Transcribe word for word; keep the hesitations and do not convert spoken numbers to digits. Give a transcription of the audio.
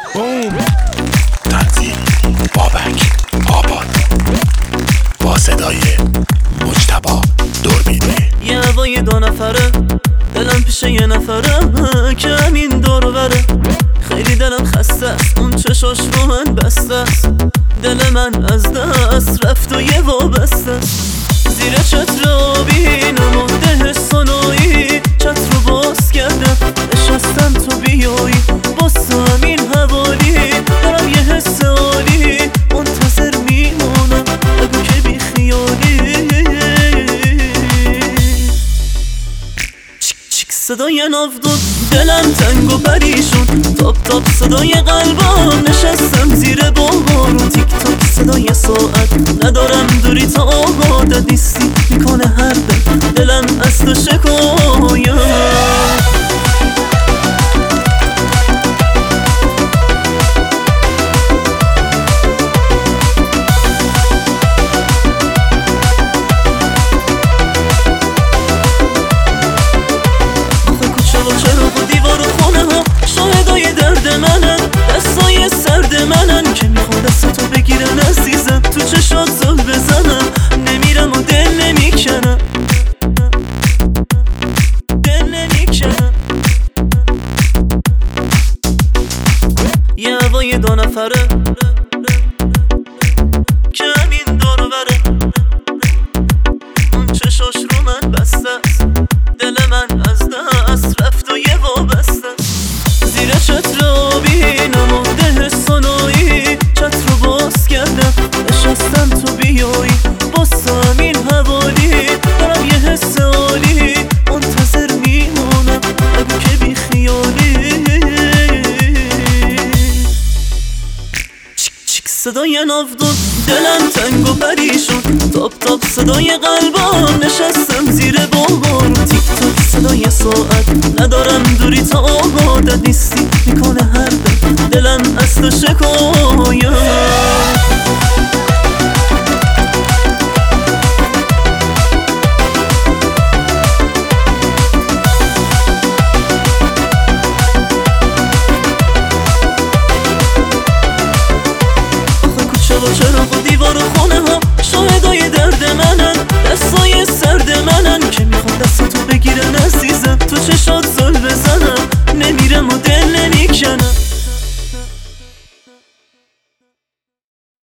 تنظیم بابک آباد با صدای مجتبی دوربینی. یه هوای دو نفره، دلم پیش یه نفره که همین دور بره. خیلی دلم خسته است، اون چشاش رو من بسته است. دل من از دست رفت و یه وابسته است. زیر چتر آبی نمونده سنایی، چتر رو باز کردم نشستم تو بیایی. باز تو همین حوالی دارم یه حس عالی، منتظر میمونم بگو که بی خیالی. چیک چیک صدای ناودون، دلم تنگ و پریشون. تاپ تاپ صدای قلبم، نشستم زیر بارون. تیک تاک صدای ساعت، ندارم دوری تا آبادت نیستی. میکنه هر دل دلم از تو شکایم. دستای سرد منن که میخواد دست تو بگیرن عزیزم. تو چشات زل بزنم، نمیرم و دل نمیکنم، دل نمیکنم. یه هوای دو نفره که همین دارو بره. اون چشاش رو من بسته است، دل من از دست رفت و یه وابسته. زیر چتر آبی نمونده سنایی، چتر رو باز کردم نشستم تو بیایی. باز تو همین حوالی دارم یه حس عالی، منتظر میمونم بگو که بی خیالی. چیک چیک صدای ناودون، دلم تنگ و پریشون. تاپ تاپ صدای قلبم، نشستم زیر بارون. تیک تاک صدای ساعت، ندارم دوری تا آبادت نیستی. میکنه هر دل دلم از تو شکایم. و چراغ و دیوار و خونه ها شاهدای درد منن. دستای سرد منن که میخوان دست تو بگیرن عزیزم. تو چشات زل بزنم، نمیرم و دل نمیکنم.